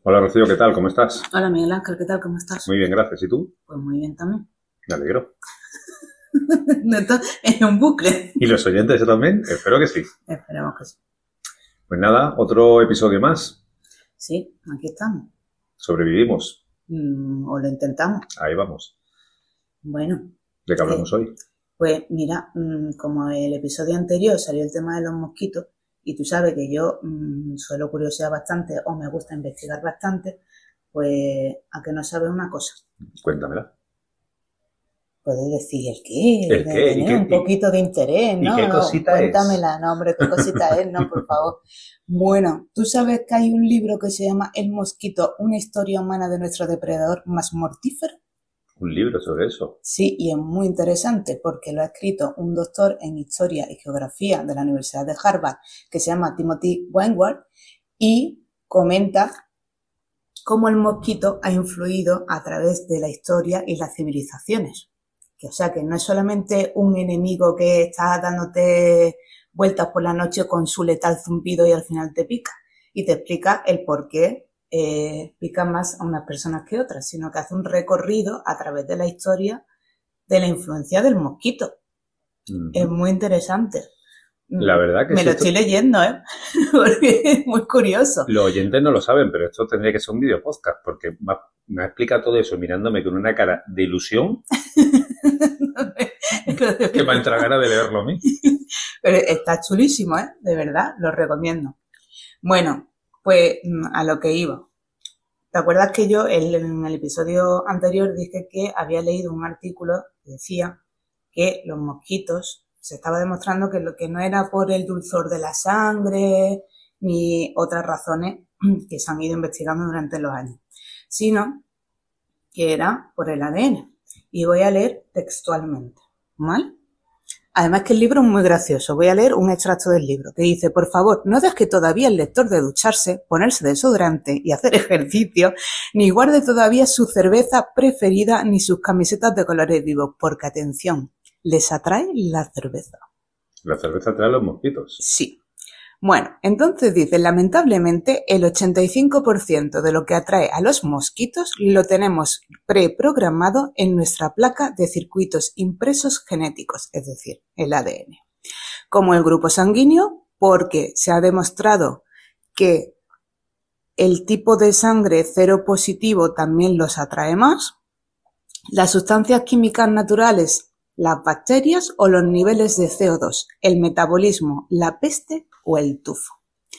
Hola Rocío, ¿qué tal? ¿Cómo estás? Hola Miguel Ángel, ¿qué tal? ¿Cómo estás? Muy bien, gracias. ¿Y tú? Pues muy bien también. Me alegro. No está en un bucle. ¿Y los oyentes también? Espero que sí. Esperemos que sí. Pues nada, otro episodio más. Sí, aquí estamos. Sobrevivimos. O lo intentamos. Ahí vamos. Bueno, ¿De qué eh, hablamos hoy? pues mira, como el episodio anterior salió el tema de los mosquitos, y tú sabes que yo suelo curiosear bastante o me gusta investigar bastante, pues a que no sabes una cosa. Cuéntamela. Puedes decir el qué, ¿El de qué? tener un poquito de interés, ¿Y qué ¿no? No, cosita es? cuéntamela, no, hombre, qué cosita es, no, por favor. Bueno, tú sabes que hay un libro que se llama El mosquito, una historia humana de nuestro depredador más mortífero. Un libro sobre eso. Sí, y es muy interesante porque lo ha escrito un doctor en historia y geografía de la Universidad de Harvard que se llama Timothy Wentworth y comenta cómo el mosquito ha influido a través de la historia y las civilizaciones. O sea, que no es solamente un enemigo que está dándote vueltas por la noche con su letal zumbido y al final te pica. Y te explica el por qué pica más a unas personas que otras, sino que hace un recorrido a través de la historia de la influencia del mosquito. Es Ujú. muy interesante. La verdad que Me sí, lo esto, estoy leyendo, ¿eh? Porque es muy curioso. los oyentes no lo saben, pero esto tendría que ser un video podcast, porque me ha explicado todo eso mirándome con una cara de ilusión que me entra ganas de leerlo a mí. Pero está chulísimo, ¿eh? De verdad, lo recomiendo. Bueno, pues a lo que iba. ¿Te acuerdas que yo en el episodio anterior dije que había leído un artículo que decía que los mosquitos se estaba demostrando que lo que no era por el dulzor de la sangre ni otras razones que se han ido investigando durante los años, sino que era por el ADN? Y voy a leer textualmente, ¿vale? Además que el libro es muy gracioso. Voy a leer un extracto del libro que dice: por favor, no deje todavía el lector de ducharse, ponerse desodorante y hacer ejercicio, ni guarde todavía su cerveza preferida ni sus camisetas de colores vivos, porque atención, ¿les atrae la cerveza? La cerveza trae los mosquitos. Sí. Bueno, entonces dice, lamentablemente el 85% de lo que atrae a los mosquitos lo tenemos preprogramado en nuestra placa de circuitos impresos genéticos, es decir, el ADN. Como el grupo sanguíneo, porque se ha demostrado que el tipo de sangre cero positivo también los atrae más, las sustancias químicas naturales, las bacterias o los niveles de CO2, el metabolismo, la peste o el tufo.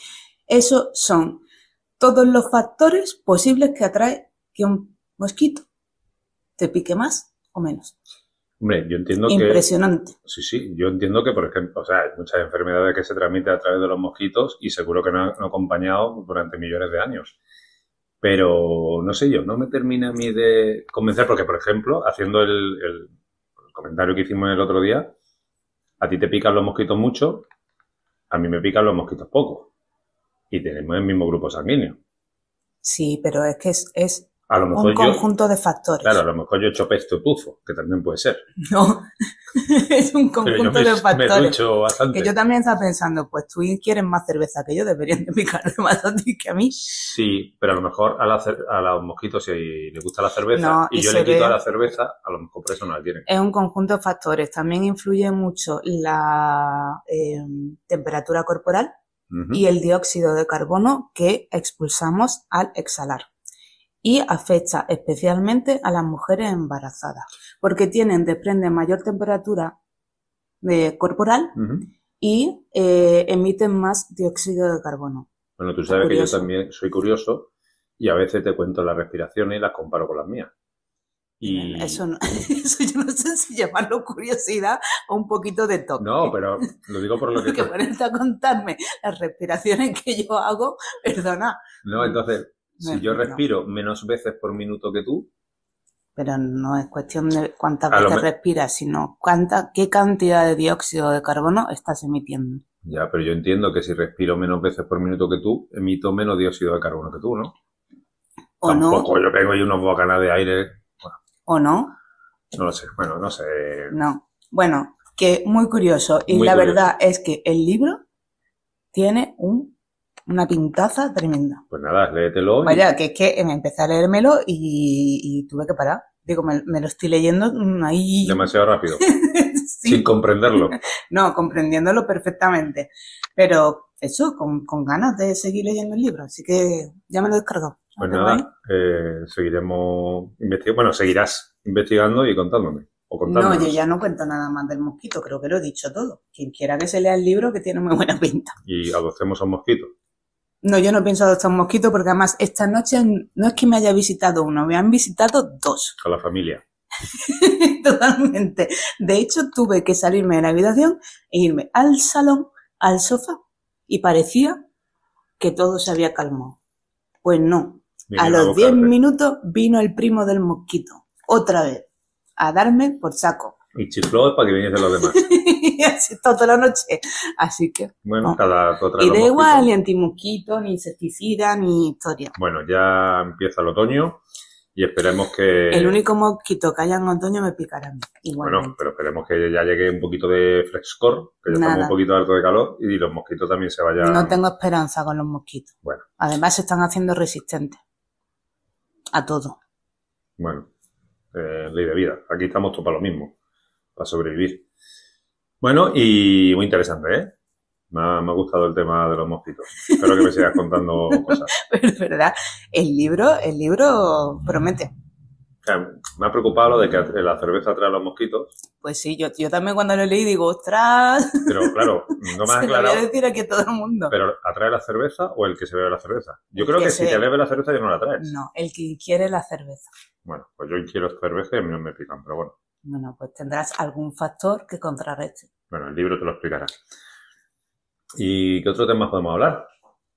Esos son todos los factores posibles que atrae que un mosquito te pique más o menos. Hombre, yo entiendo que Impresionante. sí, sí, yo entiendo que, por ejemplo, o sea, hay muchas enfermedades que se transmiten a través de los mosquitos y seguro que no han acompañado durante millones de años. Pero no sé yo, no me termina a mí de convencer porque, por ejemplo, haciendo el comentario que hicimos el otro día, a ti te pican los mosquitos mucho, a mí me pican los mosquitos poco. Y tenemos el mismo grupo sanguíneo. Sí, pero es que es A lo un mejor yo, conjunto de claro, a factores. lo mejor yo he hecho pesto tufo, que también puede ser. No, es un Pero yo conjunto de me factores. ducho Que yo bastante. también estaba pensando, pues tú quieres más cerveza que yo, deberían de picarle más a ti que a mí. Sí, pero a lo mejor a los mosquitos si les gusta la cerveza No, y y yo se le quito a la ve, cerveza, a lo mejor por eso no la tienen. es un conjunto de factores. También influye mucho la temperatura corporal y Ujú. el dióxido de carbono que expulsamos al exhalar. Y afecta especialmente a las mujeres embarazadas, porque desprenden mayor temperatura corporal Ujú. y emiten más dióxido de carbono. Bueno, tú Es sabes que yo curioso. también soy curioso y a veces te cuento las respiraciones y las comparo con las mías. Eso, Y no, eso yo no sé si llamarlo curiosidad o un poquito de no, toque. pero lo digo por lo que Porque te... ponerte a contarme las respiraciones que yo hago, perdona, No, entonces, si yo no. respiro menos veces por minuto que tú, Pero no es cuestión de cuántas a lo veces me... respiras, sino qué cantidad de dióxido de carbono estás emitiendo. Ya, pero yo entiendo que si respiro menos veces por minuto que tú, emito menos dióxido de carbono que tú, ¿no? O no, Tampoco yo pego ahí unos bocanas de aire. Bueno, o no, no lo sé. Bueno, no sé. no. Bueno, que muy curioso. Y Muy la curioso. verdad es que el libro tiene un Una pintaza tremenda. Pues nada, léetelo. Vaya, que es que me empecé a leérmelo y tuve que parar. Digo, me lo estoy leyendo ahí. Demasiado rápido. Sí. Sin comprenderlo. No, comprendiéndolo perfectamente. Pero eso, con ganas de seguir leyendo el libro. Así que ya me lo he descargado. Pues nada, seguiremos investigando. Bueno, seguirás investigando y contándome. O contándonos. No, yo ya no cuento nada más del mosquito. Creo que lo he dicho todo. Quien quiera que se lea el libro, que tiene muy buena pinta. Y adoptemos a un mosquito. No, yo no pienso adoptar un mosquito porque además esta noche no es que me haya visitado uno, me han visitado 2. A la familia. Totalmente. De hecho, tuve que salirme de la habitación e irme al salón, al sofá, y parecía que todo se había calmado. Pues no. A los 10 minutos vino el primo del mosquito, otra vez, a darme por saco. Y chifló para que viniesen los demás. Y así toda la noche. Así que... Bueno, no. cada otra. Y da igual, ni antimosquito, ni insecticida, ni historia. Bueno, ya empieza el otoño y esperemos que... El único mosquito que haya en otoño me picará a mí. Igualmente. Bueno, pero esperemos que ya llegue un poquito de frescor, que ya estamos un poquito alto de calor y los mosquitos también se vayan... No tengo esperanza con los mosquitos. Bueno. Además se están haciendo resistentes a todo. Bueno, ley de vida. Aquí estamos todos para lo mismo, para sobrevivir. Bueno, y muy interesante, ¿eh? Me ha gustado el tema de los mosquitos. Espero que me sigas contando cosas. Pero es verdad, el libro promete. O sea, me ha preocupado lo de que la cerveza trae a los mosquitos. Pues sí, yo también cuando lo leí digo, ¡ostras! Pero claro, no me has aclarado. Se lo voy a decir aquí a todo el mundo. ¿Pero atrae la cerveza o el que se bebe la cerveza? Yo creo que si te bebe la cerveza ya no la traes. No, el que quiere la cerveza. Bueno, pues yo quiero cerveza y a mí no me pican, pero bueno. Bueno, pues tendrás algún factor que contrarreste. Bueno, el libro te lo explicará. ¿Y qué otro tema podemos hablar?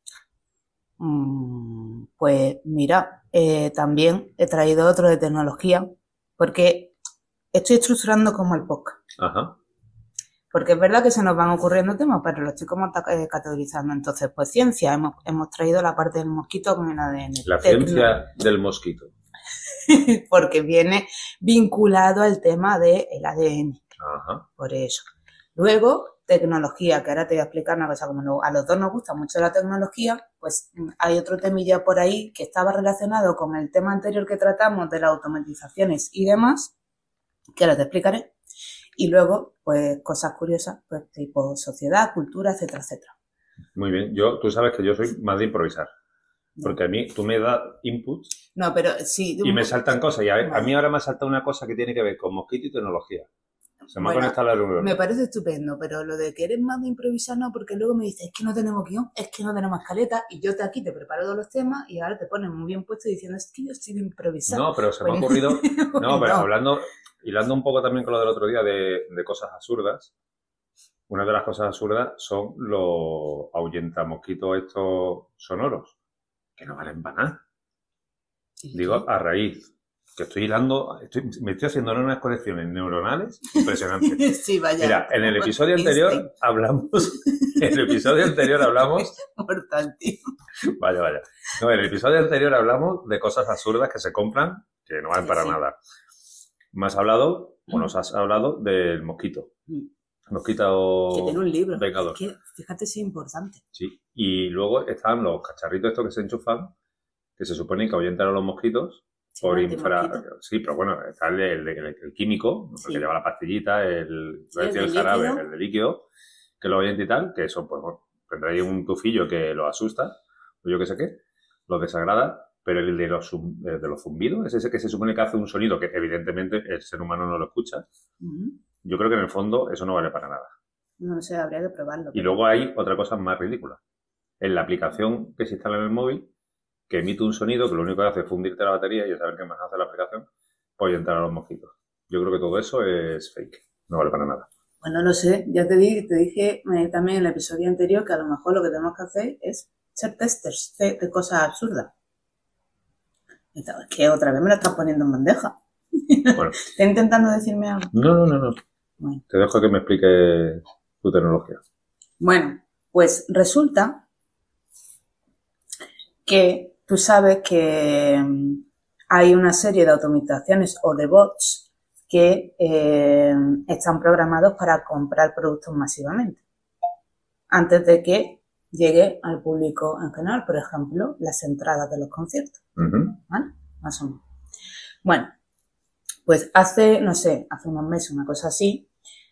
Pues mira, también he traído otro de tecnología, porque estoy estructurando como el podcast. Ajá. Porque es verdad que se nos van ocurriendo temas, pero lo estoy como categorizando. Entonces, pues ciencia, hemos traído la parte del mosquito con el ADN. La ciencia del mosquito. Porque viene vinculado al tema del ADN. Ajá. Por eso. Luego, tecnología, que ahora te voy a explicar una cosa, como a los dos nos gusta mucho la tecnología, pues hay otro temilla por ahí que estaba relacionado con el tema anterior que tratamos de las automatizaciones y demás, que ahora te explicaré. Y luego, pues cosas curiosas, pues tipo sociedad, cultura, etcétera, etcétera. Muy bien. Tú sabes que yo soy más de improvisar. Porque a mí, tú me das inputs. No, pero sí. Y me saltan cosas. Y a mí ahora me ha saltado una cosa que tiene que ver con mosquito y tecnología. Se me ha conectado la reunión. Me parece estupendo, pero lo de que eres más de improvisar no, porque luego me dices, es que no tenemos guión, es que no tenemos escaleta, y yo aquí te preparo todos los temas y ahora te pones muy bien puesto diciendo, es que yo estoy de improvisar. No, pero se me ha ocurrido... No, pero hilando un poco también con lo del otro día de cosas absurdas, una de las cosas absurdas son los ahuyentamosquitos estos sonoros, que no valen para nada. Digo, a raíz... que estoy hilando, me estoy haciendo unas conexiones neuronales impresionantes. Sí, vaya. Mira, en el episodio anterior hablamos... Mortal, tío. Vaya. No, en el episodio anterior hablamos de cosas absurdas que se compran que no valen para nada. Nos has hablado del mosquito. Mosquito... Que tiene un libro. Vengador. Es que, fíjate si es importante. Sí, y luego están los cacharritos estos que se enchufan, que se supone que ahuyentan a los mosquitos. Sí, pero bueno, está el químico, sí, que lleva la pastillita, el jarabe, el de líquido, que lo ahuyenta y tal, que eso, pues bueno, tendréis un tufillo que lo asusta, o yo qué sé qué, lo desagrada, pero el de los zumbidos, es ese que se supone que hace un sonido que evidentemente el ser humano no lo escucha. Yo creo que en el fondo eso no vale para nada. No sé, habría que probarlo. Y luego hay otra cosa más ridícula. En la aplicación que se instala en el móvil, que emite un sonido que lo único que hace es fundirte la batería y saber qué más hace la aplicación, pues entrar a los mosquitos. Yo creo que todo eso es fake, no vale para nada. Bueno, no sé, ya te dije también en el episodio anterior que a lo mejor lo que tenemos que hacer es ser testers de cosas absurdas. Es que otra vez me lo estás poniendo en bandeja. Bueno. ¿Estás intentando decirme algo? No. Bueno. Te dejo que me explique tu tecnología. Bueno, pues resulta que tú sabes que hay una serie de automatizaciones o de bots que están programados para comprar productos masivamente. Antes de que llegue al público en general, por ejemplo, las entradas de los conciertos, ¿vale? Más o menos. Bueno, pues hace, no sé, hace unos meses, una cosa así,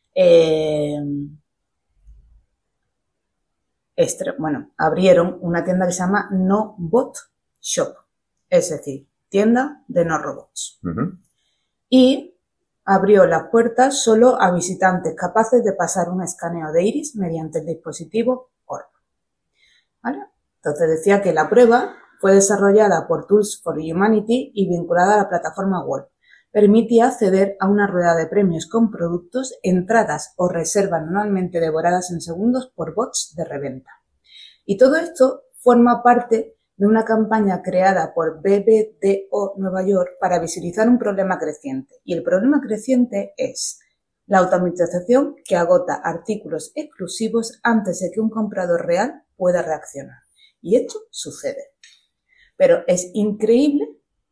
abrieron una tienda que se llama No Bot Shop, es decir, tienda de no robots. Y abrió las puertas solo a visitantes capaces de pasar un escaneo de iris mediante el dispositivo Orb. ¿Vale? Entonces decía que la prueba fue desarrollada por Tools for Humanity y vinculada a la plataforma Wolf. Permitía acceder a una rueda de premios con productos, entradas o reservas normalmente devoradas en segundos por bots de reventa. Y todo esto forma parte de una campaña creada por BBDO Nueva York para visibilizar un problema creciente. Y el problema creciente es la automatización que agota artículos exclusivos antes de que un comprador real pueda reaccionar. Y esto sucede. Pero es increíble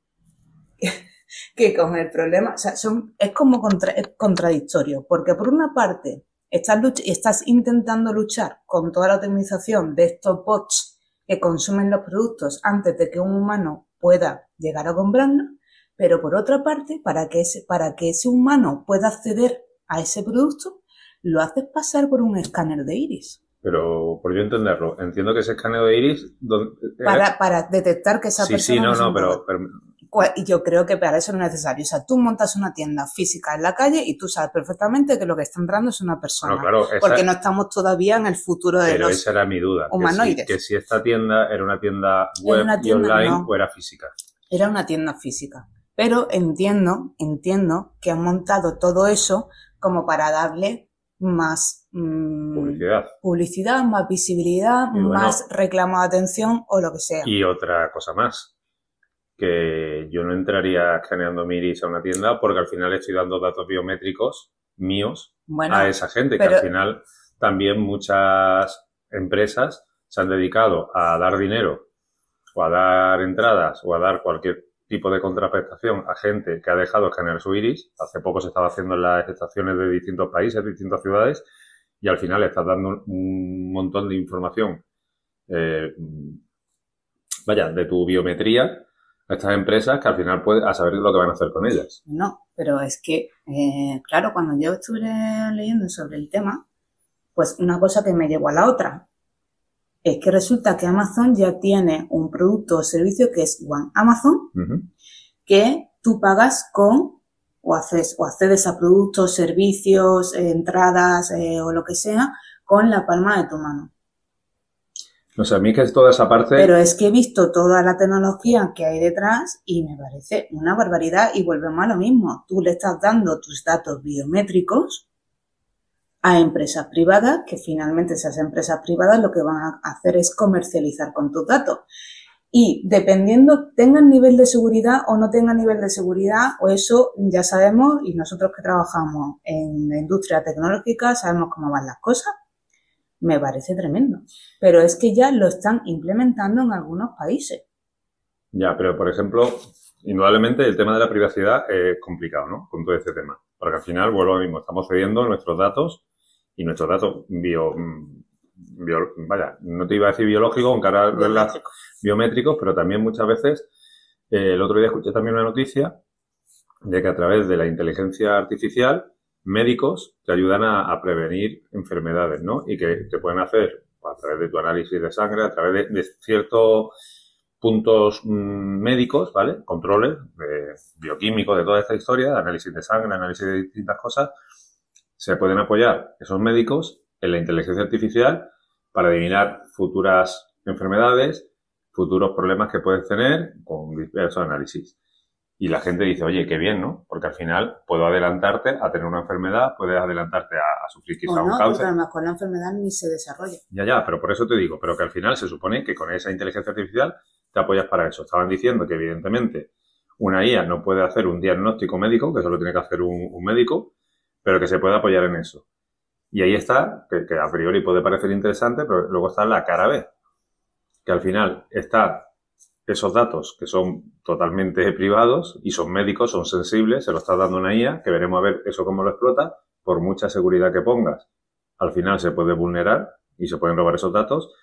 que con el problema, o sea, es como contradictorio, porque por una parte estás intentando luchar con toda la optimización de estos bots que consumen los productos antes de que un humano pueda llegar a comprarlos, pero por otra parte, para que ese humano pueda acceder a ese producto, lo haces pasar por un escáner de iris. Pero, por yo entenderlo, entiendo que ese escaneo de iris... Para detectar que esa persona... Sí, pero yo creo que para eso no es necesario. O sea, tú montas una tienda física en la calle y tú sabes perfectamente que lo que está entrando es una persona. No, claro, porque no estamos todavía en el futuro de pero los esa era mi duda. humanoides. Que si esta tienda era una tienda web y online o era física. Era una tienda física. Pero entiendo que han montado todo eso como para darle más publicidad, más visibilidad, más reclamo de atención o lo que sea. Y otra cosa más, que yo no entraría escaneando mi iris a una tienda porque al final estoy dando datos biométricos míos a esa gente, que al final también muchas empresas se han dedicado a dar dinero o a dar entradas o a dar cualquier tipo de contraprestación a gente que ha dejado escanear su iris. Hace poco se estaba haciendo en las estaciones de distintos países, de distintas ciudades, y al final estás dando un montón de información, de tu biometría a estas empresas que al final a saber lo que van a hacer con ellas. No, pero es que, claro, cuando yo estuve leyendo sobre el tema, pues una cosa que me llevó a la otra es que resulta que Amazon ya tiene un producto o servicio que es One Amazon, que tú pagas con o accedes a productos, servicios, entradas o lo que sea con la palma de tu mano. No sé, a mí que es toda esa parte... Pero es que he visto toda la tecnología que hay detrás y me parece una barbaridad y volvemos a lo mismo. Tú le estás dando tus datos biométricos a empresas privadas, que finalmente esas empresas privadas lo que van a hacer es comercializar con tus datos. Y dependiendo, tengan nivel de seguridad o no tengan nivel de seguridad, o eso ya sabemos, y nosotros que trabajamos en la industria tecnológica sabemos cómo van las cosas. Me parece tremendo. Pero es que ya lo están implementando en algunos países. Ya, pero por ejemplo, indudablemente el tema de la privacidad es complicado, ¿no? Con todo este tema. Porque al final, vuelvo a lo mismo, estamos cediendo nuestros datos y nuestros datos no te iba a decir biológicos, aunque ahora biométricos, pero también muchas veces, el otro día escuché también una noticia de que a través de la inteligencia artificial, médicos te ayudan a prevenir enfermedades, ¿no? Y que te pueden hacer a través de tu análisis de sangre, a través de ciertos puntos médicos, ¿vale? Controles bioquímicos de toda esta historia, de análisis de sangre, análisis de distintas cosas, se pueden apoyar esos médicos en la inteligencia artificial para adivinar futuras enfermedades, futuros problemas que puedes tener con diversos análisis. Y la gente dice, oye, qué bien, ¿no? Porque al final puedo adelantarte a tener una enfermedad, puedes adelantarte a sufrir quizá un cáncer. Porque a lo mejor la enfermedad ni se desarrolla. Ya, pero por eso te digo, pero que al final se supone que con esa inteligencia artificial te apoyas para eso. Estaban diciendo que evidentemente una IA no puede hacer un diagnóstico médico, que eso lo tiene que hacer un médico, pero que se puede apoyar en eso. Y ahí está, que a priori puede parecer interesante, pero luego está la cara B, que al final está esos datos que son totalmente privados y son médicos, son sensibles, se lo está dando una IA, que veremos a ver eso cómo lo explota, por mucha seguridad que pongas, al final se puede vulnerar y se pueden robar esos datos.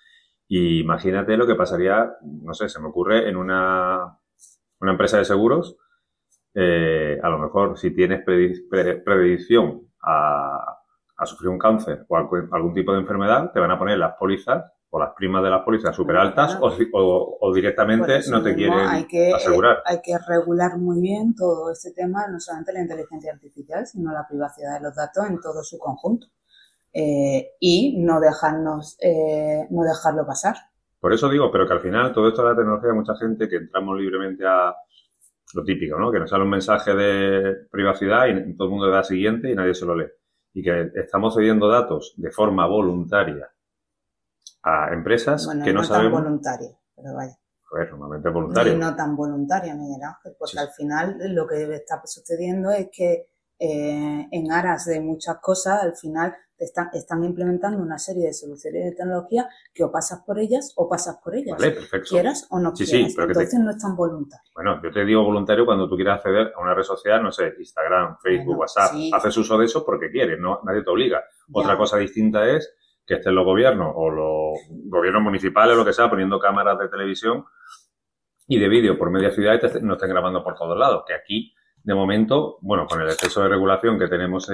Y imagínate lo que pasaría, no sé, se me ocurre en una empresa de seguros, a lo mejor si tienes predicción a sufrir un cáncer o algún tipo de enfermedad, te van a poner las pólizas o las primas de las pólizas súper altas o directamente no te quieren asegurar. Hay que regular muy bien todo este tema, no solamente la inteligencia artificial, sino la privacidad de los datos en todo su conjunto. Y no dejarlo pasar. Por eso digo, pero que al final todo esto de la tecnología, hay mucha gente que entramos libremente a lo típico, ¿no? Que nos sale un mensaje de privacidad y todo el mundo le da siguiente y nadie se lo lee. Y que estamos cediendo datos de forma voluntaria a empresas que no sabemos. No tan voluntaria, pero vaya. Joder, normalmente es voluntario. Y no tan voluntaria, Miguel Ángel, porque sí. Al final lo que está sucediendo es que en aras de muchas cosas, al final están implementando una serie de soluciones de tecnología que o pasas por ellas o pasas por ellas. Vale, perfecto. Quieras o no quieras. Sí, pero entonces no es tan voluntario. Bueno, yo te digo voluntario cuando tú quieras acceder a una red social, no sé, Instagram, Facebook, WhatsApp. Sí. Haces uso de eso porque quieres, no, nadie te obliga. Ya. Otra cosa distinta es que estén los gobiernos o los gobiernos municipales, lo que sea, poniendo cámaras de televisión y de vídeo por media ciudad y no estén grabando por todos lados. Que aquí, de momento, bueno, con el exceso de regulación que tenemos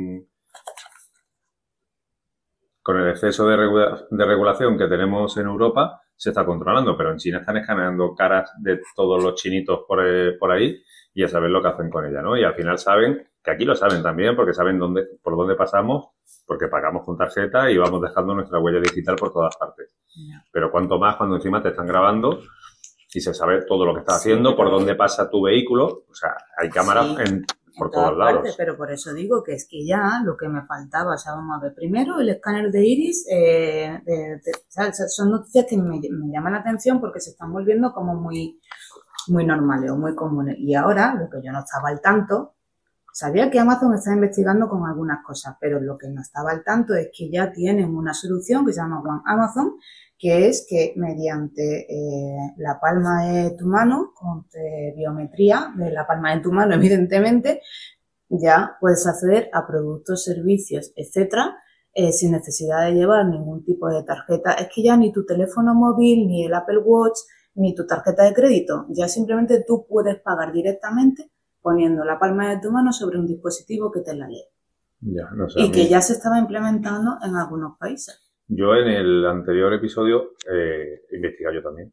con el exceso de regulación que tenemos en Europa, se está controlando, pero en China están escaneando caras de todos los chinitos por ahí y a saber lo que hacen con ella, ¿no? Y al final saben, que aquí lo saben también, porque saben por dónde pasamos, porque pagamos con tarjeta y vamos dejando nuestra huella digital por todas partes. Yeah. Pero cuanto más cuando encima te están grabando y se sabe todo lo que estás haciendo, por dónde pasa tu vehículo, o sea, hay cámaras por todos lados. Partes, pero por eso digo que es que ya lo que me faltaba, o sea, vamos a ver, primero el escáner de iris, o sea, son noticias que me llaman la atención porque se están volviendo como muy normales o muy comunes. Y ahora, lo que yo no estaba al tanto, sabía que Amazon está investigando con algunas cosas, pero lo que no estaba al tanto es que ya tienen una solución que se llama One Amazon, que es que mediante la palma de tu mano, con biometría de la palma de tu mano, evidentemente, ya puedes acceder a productos, servicios, etcétera, sin necesidad de llevar ningún tipo de tarjeta. Es que ya ni tu teléfono móvil, ni el Apple Watch, ni tu tarjeta de crédito, ya simplemente tú puedes pagar directamente poniendo la palma de tu mano sobre un dispositivo que te la lee. Ya, no sé, y que ya se estaba implementando en algunos países. Yo en el anterior episodio investigaba yo también.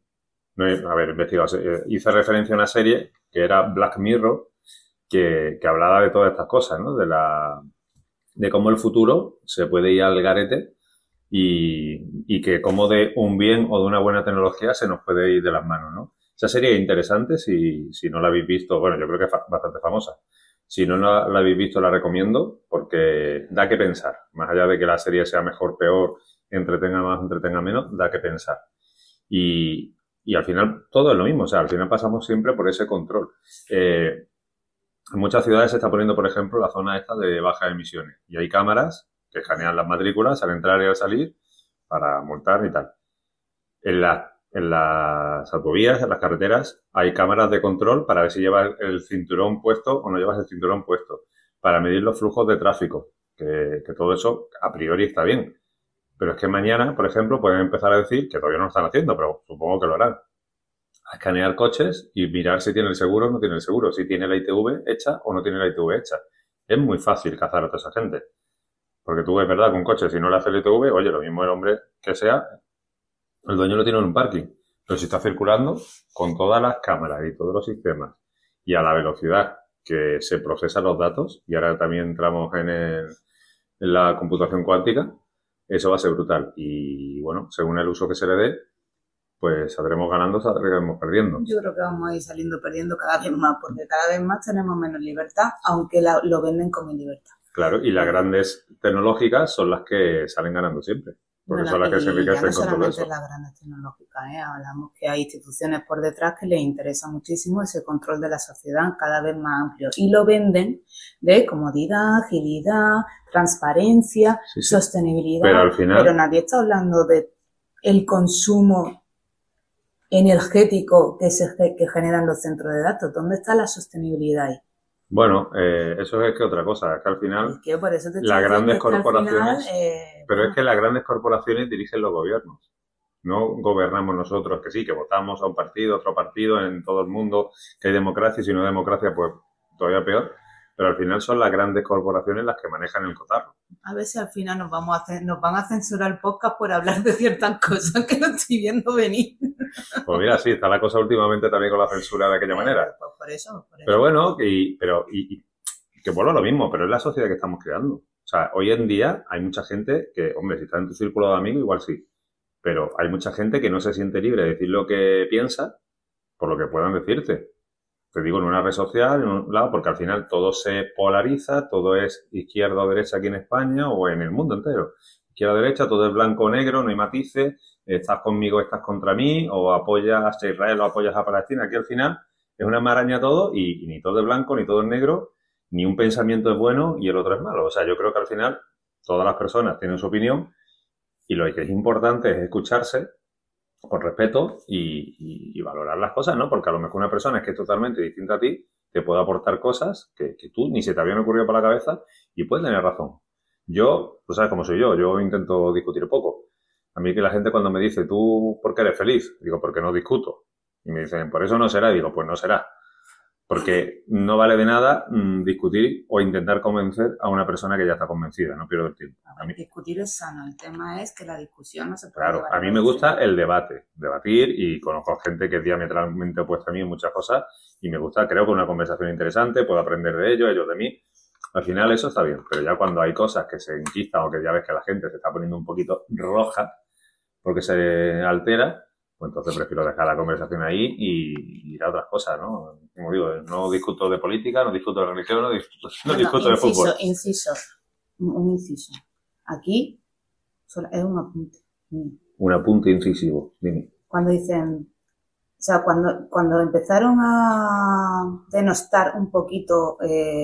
Hice referencia a una serie que era Black Mirror, que hablaba de todas estas cosas, ¿no? De cómo el futuro se puede ir al garete y que cómo de un bien o de una buena tecnología se nos puede ir de las manos, ¿no? Esa serie es interesante, si no la habéis visto, bueno, yo creo que es bastante famosa. Si no la habéis visto, la recomiendo porque da que pensar. Más allá de que la serie sea mejor, peor, entretenga más, entretenga menos, da que pensar. Y al final todo es lo mismo, o sea, al final pasamos siempre por ese control. En muchas ciudades se está poniendo, por ejemplo, la zona esta de bajas emisiones y hay cámaras que escanean las matrículas al entrar y al salir para multar y tal. En las autovías, en las carreteras, hay cámaras de control para ver si llevas el cinturón puesto o no llevas el cinturón puesto, para medir los flujos de tráfico, que todo eso a priori está bien. Pero es que mañana, por ejemplo, pueden empezar a decir, que todavía no lo están haciendo, pero supongo que lo harán, a escanear coches y mirar si tiene el seguro o no tiene el seguro, si tiene la ITV hecha o no tiene la ITV hecha. Es muy fácil cazar a toda esa gente. Porque tú, es verdad, con coche, si no le haces la ITV, oye, lo mismo el hombre que sea, el dueño lo tiene en un parking. Pero si está circulando con todas las cámaras y todos los sistemas y a la velocidad que se procesan los datos, y ahora también entramos en la computación cuántica, eso va a ser brutal. Y bueno, según el uso que se le dé, pues saldremos ganando, saldremos perdiendo. Yo creo que vamos a ir saliendo perdiendo cada vez más, porque cada vez más tenemos menos libertad, aunque lo venden como libertad. Claro, y las grandes tecnológicas son las que salen ganando siempre. Porque son las que se enriquecen con todo eso. No solamente las grandes tecnológicas, hablamos que hay instituciones por detrás que les interesa muchísimo ese control de la sociedad cada vez más amplio. Y lo venden de comodidad, agilidad, transparencia, sostenibilidad. Pero al final... Pero nadie está hablando de el consumo energético que generan los centros de datos. ¿Dónde está la sostenibilidad ahí? Bueno, eso es que otra cosa, es que al final es que por eso te las grandes corporaciones, final, pero es que las grandes corporaciones dirigen los gobiernos, no gobernamos nosotros, que sí, que votamos a un partido, otro partido, en todo el mundo, que hay democracia, y si no hay democracia, pues todavía peor. Pero al final son las grandes corporaciones las que manejan el cotarro. A ver si al final nos van a censurar el podcast por hablar de ciertas cosas que no estoy viendo venir. Pues mira, sí, está la cosa últimamente también con la censura de aquella manera. Pues por eso. Pero bueno, que vuelvo a lo mismo, pero es la sociedad que estamos creando. O sea, hoy en día hay mucha gente que, hombre, si está en tu círculo de amigos, igual sí. Pero hay mucha gente que no se siente libre de decir lo que piensa por lo que puedan decirte. Te digo, en una red social, en un lado, porque al final todo se polariza, todo es izquierda o derecha aquí en España o en el mundo entero. Izquierda o derecha, todo es blanco o negro, no hay matices, estás conmigo, estás contra mí, o apoyas a Israel o apoyas a Palestina. Aquí al final es una maraña todo y ni todo es blanco, ni todo es negro, ni un pensamiento es bueno y el otro es malo. O sea, yo creo que al final todas las personas tienen su opinión y lo que es importante es escucharse con respeto y valorar las cosas, ¿no? Porque a lo mejor una persona que es totalmente distinta a ti te puede aportar cosas que tú ni se te habían ocurrido por la cabeza y puede tener razón. Yo, tú sabes cómo soy yo intento discutir poco. A mí que la gente cuando me dice, ¿tú por qué eres feliz? Digo, porque no discuto. Y me dicen, por eso no será. Y digo, pues no será. Porque no vale de nada discutir o intentar convencer a una persona que ya está convencida, no pierdo el tiempo. A mí, discutir es sano, el tema es que la discusión no se puede Claro, a mí me gusta el debate, debatir, y conozco gente que es diametralmente opuesta a mí en muchas cosas y me gusta, creo que una conversación interesante, puedo aprender de ellos de mí. Al final eso está bien, pero ya cuando hay cosas que se enquistan o que ya ves que la gente se está poniendo un poquito roja porque se altera, pues entonces prefiero dejar la conversación ahí y ir a otras cosas, ¿no? Como digo, no discuto de política, no discuto de religión, no discuto de fútbol. Un inciso. Aquí es un apunte. Un apunte incisivo, dime. Cuando dicen, o sea, cuando empezaron a denostar un poquito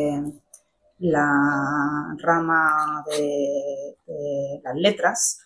la rama de las letras,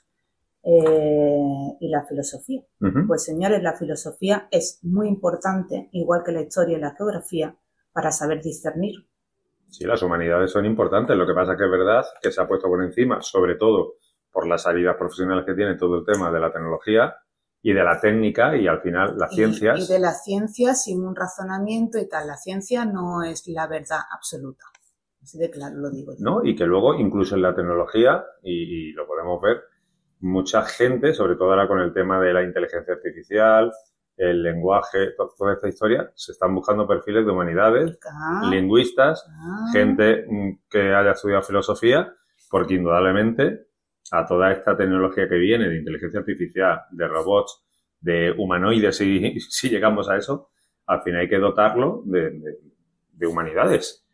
y la filosofía. Pues señores, la filosofía es muy importante, igual que la historia y la geografía, para saber discernir. Sí, las humanidades son importantes, lo que pasa es que es verdad que se ha puesto por encima, sobre todo por las salidas profesionales que tiene todo el tema de la tecnología y de la técnica y al final las ciencias. Y de las ciencias sin un razonamiento y tal. La ciencia no es la verdad absoluta. Así de claro lo digo yo. No, y que luego incluso en la tecnología, y lo podemos ver, mucha gente, sobre todo ahora con el tema de la inteligencia artificial, el lenguaje, toda esta historia, se están buscando perfiles de humanidades, lingüistas, gente que haya estudiado filosofía, porque indudablemente a toda esta tecnología que viene de inteligencia artificial, de robots, de humanoides, si llegamos a eso, al final hay que dotarlo de humanidades.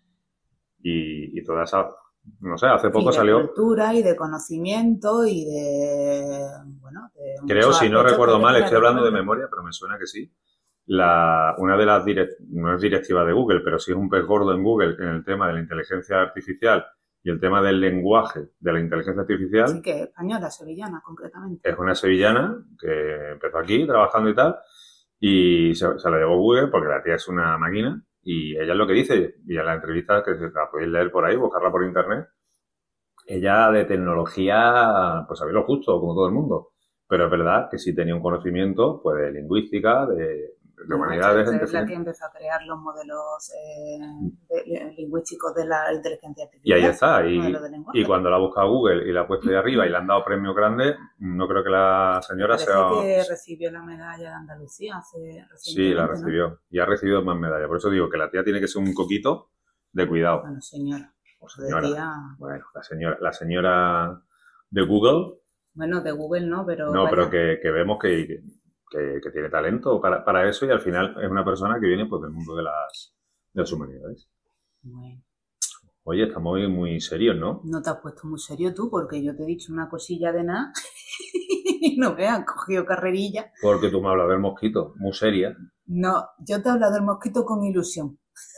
Y toda esa... No sé, hace poco salió... de cultura y de conocimiento y de... Bueno, creo, si no recuerdo mal, estoy hablando de memoria, pero me suena que sí. Una de las no es directiva de Google, pero sí es un pez gordo en Google en el tema de la inteligencia artificial y el tema del lenguaje de la inteligencia artificial. Sí, que es española, sevillana, concretamente. Es una sevillana que empezó aquí trabajando y tal, y se la llevó Google porque la tía es una máquina. Y ella es lo que dice, y en la entrevista, que la podéis leer por ahí, buscarla por internet, ella de tecnología, pues sabía lo justo, como todo el mundo. Pero es verdad que sí tenía un conocimiento, pues, de lingüística, de humanidades. Es la que empezó a crear los modelos lingüísticos de la inteligencia artificial. Y ahí está. Y cuando la ha buscado Google y la ha puesto ahí arriba y le han dado premios grandes, no creo que la señora sea... que recibió la medalla de Andalucía sí, la recibió. ¿No? Y ha recibido más medallas. Por eso digo que la tía tiene que ser un coquito de cuidado. Bueno, señora. O señora. Bueno, la señora de Google. Bueno, de Google no, pero... No, pero que vemos que tiene talento para eso y al final es una persona que viene pues del mundo de las humanidades. Bueno. Oye, estamos muy serios, ¿no? No te has puesto muy serio tú, porque yo te he dicho una cosilla de nada y no me han cogido carrerilla. Porque tú me hablas del mosquito, muy seria. No, yo te he hablado del mosquito con ilusión.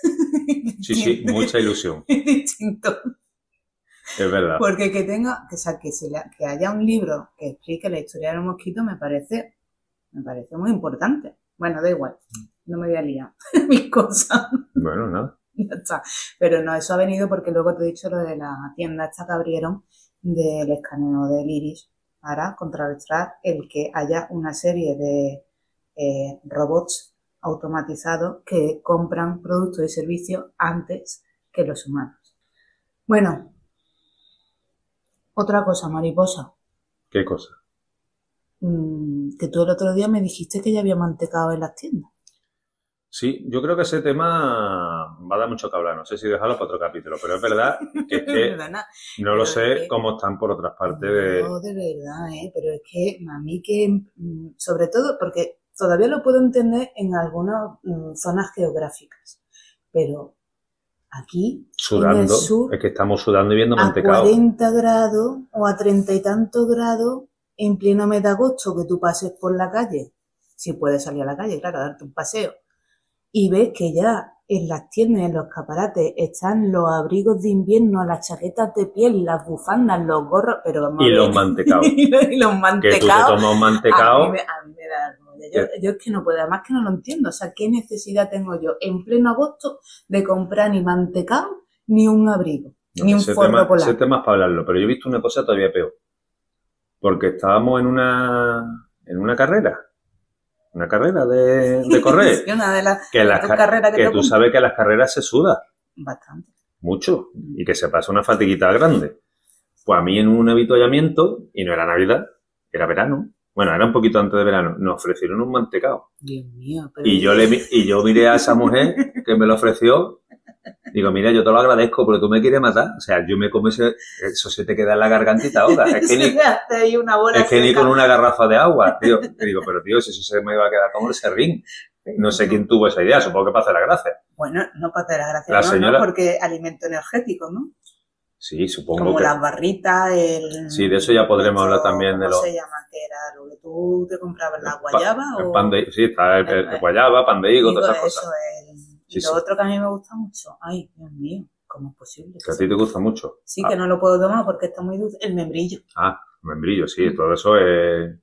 Sí, mucha ilusión. Es distinto. Es verdad. Porque que haya un libro que explique la historia del mosquito me parece muy importante. Bueno, da igual, no me voy a liar mis cosas. Bueno, nada. Ya está. Pero no, eso ha venido porque luego te he dicho lo de la tienda esta que abrieron del escaneo del iris para contrarrestar el que haya una serie de robots automatizados que compran productos y servicios antes que los humanos. Bueno, otra cosa, mariposa. ¿Qué cosa? Que tú el otro día me dijiste que ya había mantecado en las tiendas. Sí, yo creo que ese tema va a dar mucho que hablar. No sé si dejarlo para otro capítulo, pero es verdad que es que no lo sé cómo están por otras partes de... No, de verdad, pero es que a mí que, sobre todo, porque todavía lo puedo entender en algunas zonas geográficas, pero aquí, sudando, en el sur, es que estamos sudando y viendo a mantecado. 40 grados o a 30 y tantos grados en pleno mes de agosto, que tú pases por la calle, si puedes salir a la calle, claro, a darte un paseo, y ves que ya en las tiendas, en los escaparates, están los abrigos de invierno, las chaquetas de piel, las bufandas, los gorros, pero vamos a ver. Los mantecados. Y los mantecados. Que tú te tomas un mantecado. A mí me da vergüenza. Yo es que no puedo, además que no lo entiendo. O sea, ¿qué necesidad tengo yo en pleno agosto de comprar ni mantecado ni un abrigo? No, ni un forro polar. Ese tema es para hablarlo, pero yo he visto una cosa todavía peor. Porque estábamos en una carrera. Una carrera de correr. Sí, una de las carreras que tú sabes que en las carreras se suda. Bastante. Mucho. Y que se pasa una fatiguita grande. Pues a mí en un avituallamiento, y no era Navidad, era verano. Bueno, era un poquito antes de verano. Nos ofrecieron un mantecado. Dios mío. Pero y yo miré a esa mujer que me lo ofreció. Digo, mira, yo te lo agradezco, pero tú me quieres matar. O sea, yo me como eso se te queda en la gargantita ahora. Es que ni con una garrafa de agua, tío. Y digo, pero tío, si eso se me iba a quedar como el serrín. No sé quién tuvo esa idea, supongo que para hacer la gracia. Bueno, no para hacer la gracia, señora... no, porque alimento energético, ¿no? Sí, supongo como las barritas, Sí, de eso ya podremos hablar también de ¿Cómo se llama? ¿Qué era? ¿Lo que tú te comprabas? ¿La guayaba? Sí, está el guayaba, pan de higo, todas esas cosas. Y lo otro que a mí me gusta mucho, ay, Dios mío, ¿cómo es posible? ¿Que a ti te gusta mucho? Sí, que no lo puedo tomar porque está muy dulce. El membrillo. Membrillo, sí, todo eso es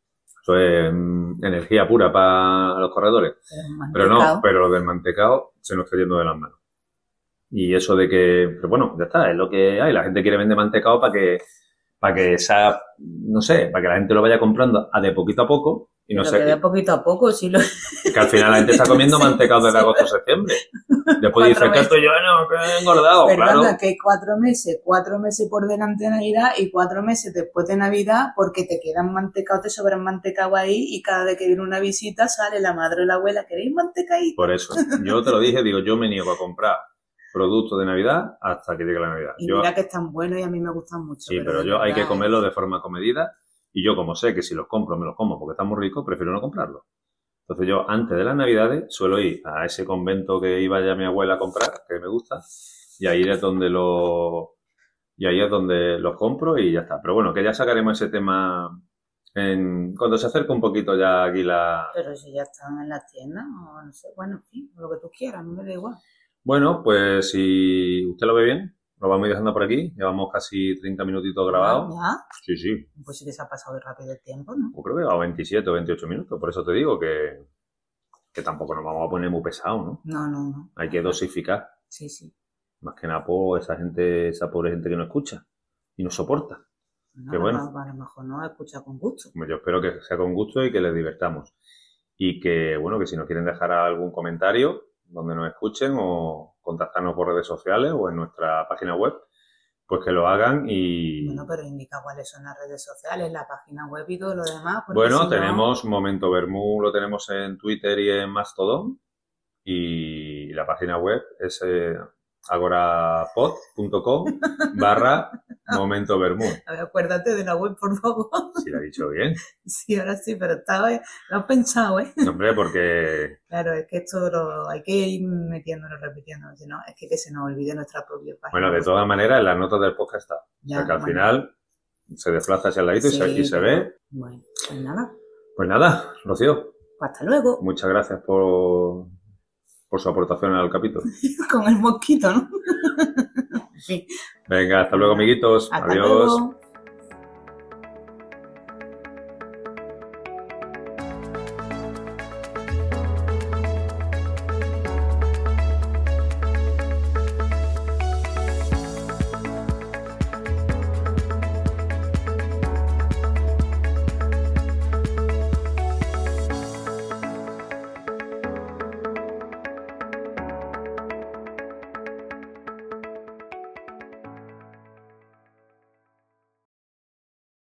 energía pura para los corredores. Pero lo del mantecado se nos está yendo de las manos. Y eso de que, pero bueno, ya está, es lo que hay. La gente quiere vender mantecado para que sea, no sé, para que la gente lo vaya comprando de poquito a poco. Y no sé. De poquito a poco, sí lo... Que al final la gente está comiendo mantecado desde agosto a septiembre. Después dice que estoy yo, no, que he engordado, claro. Que hay 4 meses por delante de Navidad y 4 meses después de Navidad porque te quedan mantecado, te sobran mantecado ahí y cada vez que viene una visita sale la madre o la abuela, ¿queréis mantecadito? Por eso, yo te lo dije, digo, yo me niego a comprar productos de Navidad hasta que llegue la Navidad. Y mira que están buenos y a mí me gustan mucho. Sí, pero yo hay que comerlos de forma comedida y yo como sé que si los compro me los como porque están muy ricos, prefiero no comprarlos. Entonces yo antes de las Navidades suelo ir a ese convento que iba ya mi abuela a comprar, que me gusta, y ahí es donde los compro y ya está. Pero bueno, que ya sacaremos ese tema cuando se acerque un poquito ya aquí Pero si ya están en la tienda o no sé, bueno, en fin, lo que tú quieras, a mí me da igual. Bueno, pues si usted lo ve bien, lo vamos a ir dejando por aquí. Llevamos casi 30 minutitos grabados. ¿Ya? Sí. Pues sí que se ha pasado rápido el tiempo, ¿no? Pues creo que va a 27 o 28 minutos. Por eso te digo que tampoco nos vamos a poner muy pesados, ¿no? No. Hay que dosificar. Sí. Más que nada por esa pobre gente que no escucha y no soporta. No, que bueno. A lo mejor no escucha con gusto. Yo espero que sea con gusto y que les divertamos. Y que, bueno, que si nos quieren dejar algún comentario donde nos escuchen o contactarnos por redes sociales o en nuestra página web, pues que lo hagan y... Bueno, pero indica cuáles son las redes sociales, la página web y todo lo demás. Bueno, tenemos Momento Vermú, lo tenemos en Twitter y en Mastodon y la página web es agorapod.com/Momento Vermú. A ver, acuérdate de la web, por favor. Sí, lo he dicho bien. Sí, ahora sí, pero lo has pensado, ¿eh? Hombre, porque... Claro, es que esto hay que ir metiéndolo, repitiéndolo, si no, es que se nos olvide nuestra propia página. Bueno, de todas maneras, en las notas del podcast está. Ya, o sea que al final se desplaza hacia el ladito y se ve. Bueno, pues nada. Pues nada, Rocío. Hasta luego. Muchas gracias por su aportación al capítulo. Con el mosquito, ¿no? Sí. Venga, hasta luego, amiguitos. Hasta Adiós. Luego.